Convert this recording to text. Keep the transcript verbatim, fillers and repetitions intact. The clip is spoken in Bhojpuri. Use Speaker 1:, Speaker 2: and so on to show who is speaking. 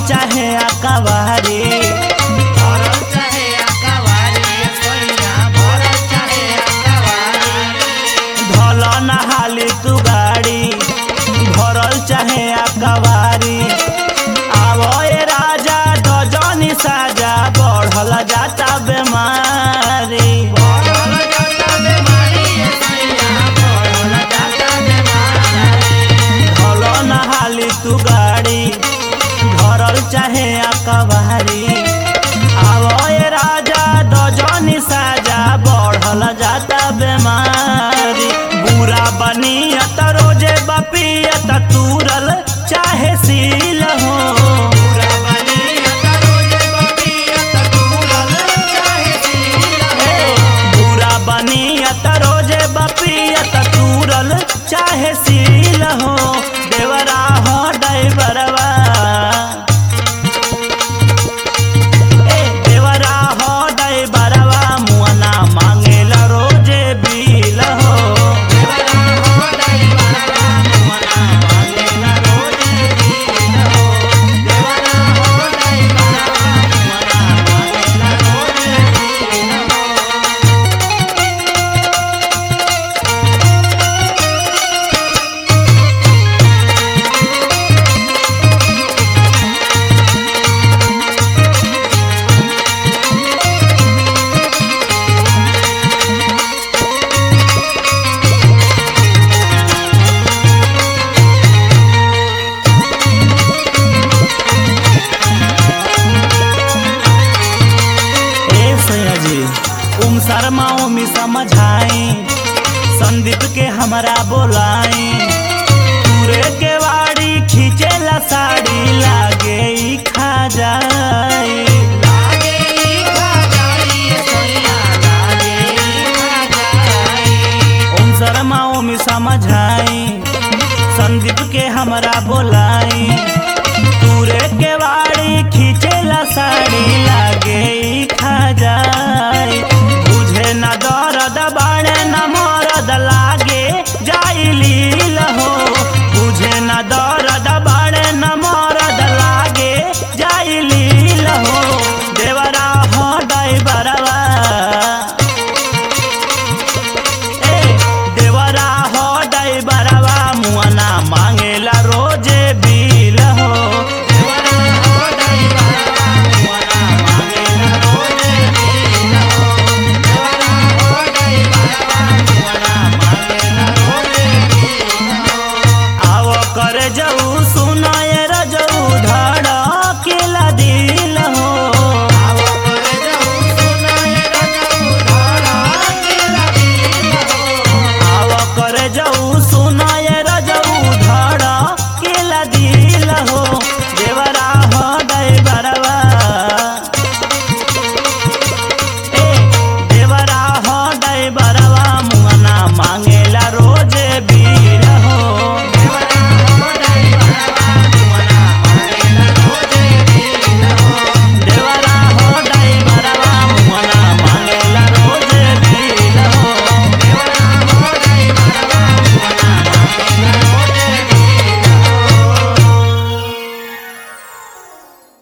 Speaker 1: चाहे अकवारी
Speaker 2: भरल चाहे अकवारी सोइया भरल चाहे अकवारी
Speaker 1: धल नहाली तू गाड़ी भरल चाहे अकवारी आवो ए राजा दजनी साजा बढ़ल जाता बेमारी
Speaker 2: बढ़ल जाता बेमारी सोइया बढ़ल जाता बेमारी
Speaker 1: धल नहाली तू गाड़ी भरल चाहे अकवारी आवो ए राजा दजनी साजा बढ़ल जाता बेमारी बुरा बनियत रोजे बपियत तूरल चाहे सील हो
Speaker 2: पूरा बनियत रोजे बपियत तूरल चाहे सील हो
Speaker 1: बुरा बनियत रोजे बपियत तूरल चाहे सील हो देवरा हो ड्राइवरवा ए देवरा हो ड्राइवरवा मुअना मांगेला रोजे बिल हो
Speaker 2: देवरा हो ड्राइवरवा मुअना मांगेला रोजे बिल हो देवरा हो ड्राइवरवा मुअना मांगेला रोजे बिल हो
Speaker 1: ए सैया जी उम शर्मा उमी समझाई संदीप के हमरा बोलाई पूरे के वाड़ी खींचेला साड़ी लागे ई खा जाई
Speaker 2: लागे ई खा जाई सोइया लागे ई खा जाई
Speaker 1: उम शर्मा उमी समझाई संदीप के हमरा बोलाई पूरे के वाड़ी खींचेला साड़ी लागे ई खा जाई बुझे न दर्द बाड़े न मरद लागे जाई लील हो बुझे न दर्द बाड़े न मरद लागे जाई लील हो देवरा हो ड्राइवरवा ए देवरा हो ड्राइवरवा मुअना मांगेला रोजे बिल हो
Speaker 2: देवरा हो ड्राइवरवा मुअना मांगेला रोजे बिल हो देवरा हो ड्राइवरवा मुअना मांगेला रोजे बिल हो
Speaker 1: आव कर जाऊ सुनाए रजऊ धड़केला दिल हो
Speaker 2: आवो करे जाऊ सुनाए रजऊ धड़ा केला बिल हो
Speaker 1: आव कर जाऊ सुनाए रजऊ धड़केला दिल हो देवरा हो ड्राइवरवा ए देवरा हो ड्राइवरवा मुअना मांगेला रोजे बिल हो